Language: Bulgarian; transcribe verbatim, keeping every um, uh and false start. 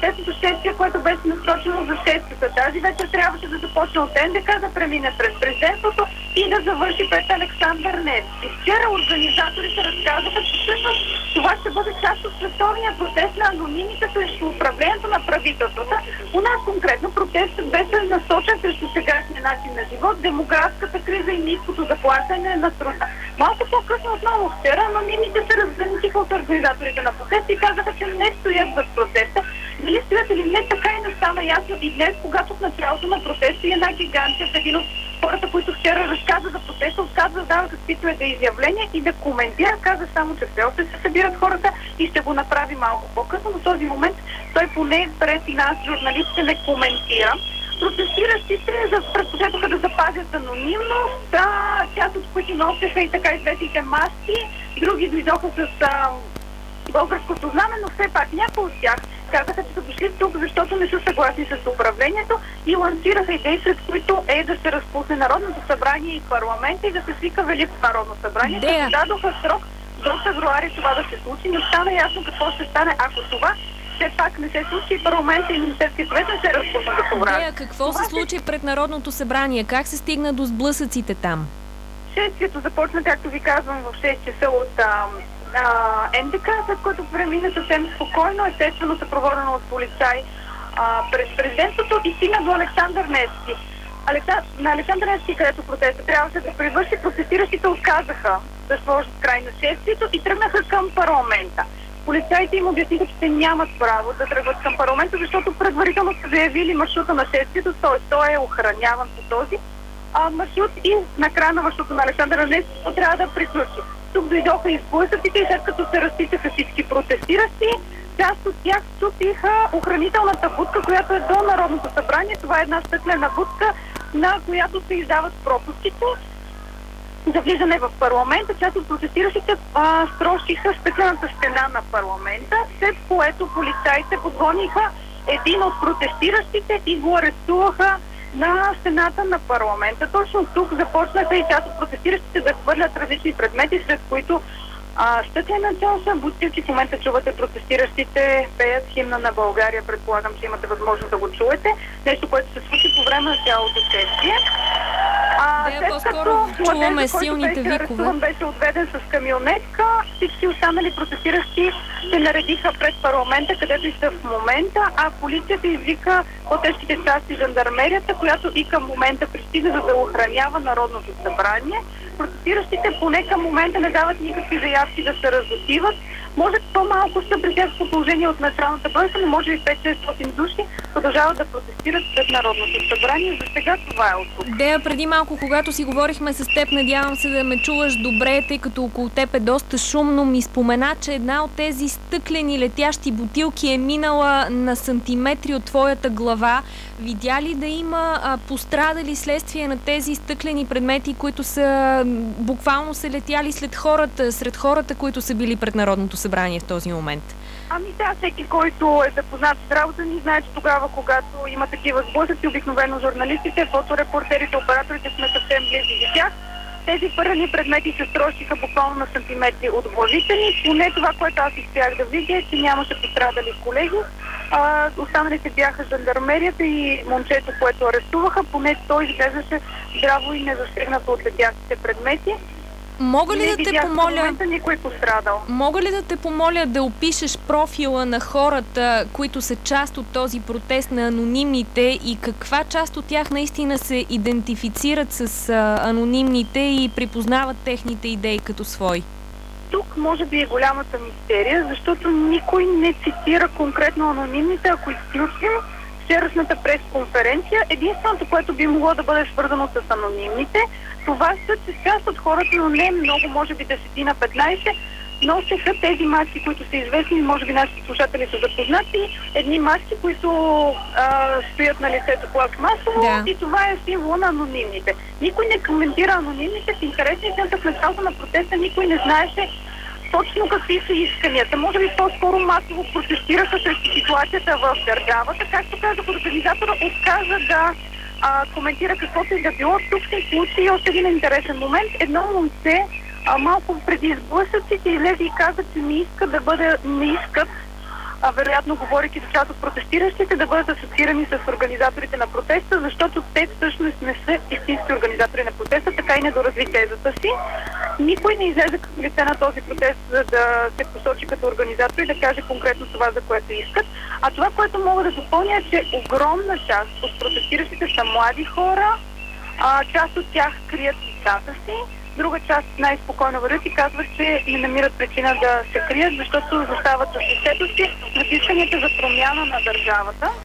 протестното шествие, което беше насрочено за шестата. Тази вечер трябваше да започне от Н Д К, да премине през президентството и да завърши пред Александър Невски. Вчера организаторите разказаха, че всъщност това ще бъде част от световния протест на анонимите срещу управлението на правителствата. У нас конкретно протестът беше насочен срещу сегашния начин на живот, демографската криза и ниското заплащане на труда. Малко по-късно отново вчера анонимите се разграничиха от организаторите на протест и казаха, че не стоят зад протеста. Дали стоят или не, така и не стана ясно. И днес, когато в началото на протеста и една гигантия, един от хората, които вчера разказа за протеста, отказва да дава каквито е да изявления и да коментира, каза само, че все още се събират хората и ще го направи малко по-късно. Но в този момент той поне пред и нас, журналистите, не коментира. Протестиращите предпочетоха да запазят анонимност, а, част от които носеха и така известните маски, други дойдоха с а, българското знаме, но все пак някои от тях казаха, че са дошли тук, защото не са съгласни с управлението и лансираха идеи, сред които е да се разпусне Народното събрание и парламента и да се свика Велико народно събрание. Да дадоха срок до февруари това да се случи, но стана ясно какво ще стане, ако това все пак не се случи и парламента и Министерския съвет не се разпусна до февруари. Дея, какво това се случи пред Народното събрание? Как се стигна до сблъсъците там? Шествието започна, както ви казвам, в шест часа от Н Д К, след което премина съвсем спокойно, естествено съпроводено от полицай а, през президентството и стигна до Александър Невски. Алекса... На Александър Невски, където протеста трябваше да привърши, протестиращите отказаха да сложат край на шествието и тръгнаха към парламента. Полицаите им обясниха, че те нямат право да тръгват към парламента, защото предварително са заявили маршрута на шествието, т.е. той е охраняван по този а, маршрут и на края на маршрута на Александър Невски трябва да приключи. Тук дойдоха и сблъсъците и след като се разпитаха всички протестиращи, част от тях ступиха охранителната будка, която е до Народното събрание. Това е една стъклена будка, на която се издават пропуските за влизане в парламента. Част от протестиращите а, строшиха стъклената стена на парламента, след което полицаите подгониха един от протестиращите и го арестуваха на стената на парламента. Точно тук започнаха и част от протестиращите да хвърлят различни предмети, сред които а, стъклена чаша, бутилки. В момента чувате протестиращите пеят химна на България. Предполагам, че имате възможност да го чуете. Нещо, което се случи по време на цялото шествие. А, да, по-скоро чуваме силните беше викове. Беше отведен с камионетка. Всички останали протестиращи се наредиха пред парламента, където и са в момента, а полицията извика по-тежките части жандармерията, която и към момента пристига, за да охранява Народното събрание. Протестиращите поне към момента не дават никакви заявки да се разотиват. Може по-малко са при тяхното положение от началната бройка, но може и пет-шестстотин души продължават да протестират пред Народното събрание. За сега това е от тук. Дея, преди малко, когато си говорихме с теб, надявам се да ме чуваш добре, тъй като около теб е доста шумно, ми спомена, че една от тези стъклени летящи бутилки е минала на сантиметри от твоята глава. Видя ли да има а, пострадали следствие на тези стъклени предмети, които са буквално се летяли след хората, сред хората, които са били пред Народното събрание в този момент? Ами да, всеки, който е запознат с работа ни, знае, че тогава, когато има такива сблъсъци, обикновено журналистите, фоторепортерите, операторите сме съвсем близки до тях. Тези първани предмети се строшиха буквално на сантиметри от главите ни. Поне това, което аз успях да видя, е, че нямаше пострадали колеги. А, останалите бяха жандармерията и момчето, което арестуваха. Поне той изглеждаше здраво и незасегнато от летящите предмети. Мога ли не да те помоля... никой пострадал. Мога ли да те помоля да опишеш профила на хората, които са част от този протест на анонимните и каква част от тях наистина се идентифицират с а, анонимните и припознават техните идеи като свои? Тук може би е голямата мистерия, защото никой не цитира конкретно анонимните, ако изключим вчерашната пресконференция. Единственото, което би могло да бъде свързано с анонимните, това са, че част от хората, но не много, може би десет на петнайсет, носеха тези маски, които са известни, може би нашите слушатели са запознати, едни маски, които а, стоят на лицето пластмасово, да. И това е символ на анонимните. Никой не коментира анонимните, в интересни център в началото на протеста никой не знаеше точно какви са исканията. Може би по-скоро масово протестираха срещу ситуацията в държавата. Както казах, организатора отказа да а, коментира каквото и да било. Тук се случи още един интересен момент. Едно момче а, малко преди сблъсъците излезе и каза, че не иска да бъде, не искат а, вероятно говорейки за част от протестиращите, да бъдат асоциирани с организаторите на протеста, защото те всъщност не са истински организатори на протеста, така и не доразви тезата си. Никой не излезе като лице на този протест, за да се посочи като организатор и да каже конкретно това, за което искат. А това, което мога да допълня, е, че огромна част от протестиращите са млади хора, а, част от тях крият лицата си, друга част най-спокойно вървят и казват, че не намират причина да се крият, защото застават с лицето си на исканията за промяна на държавата.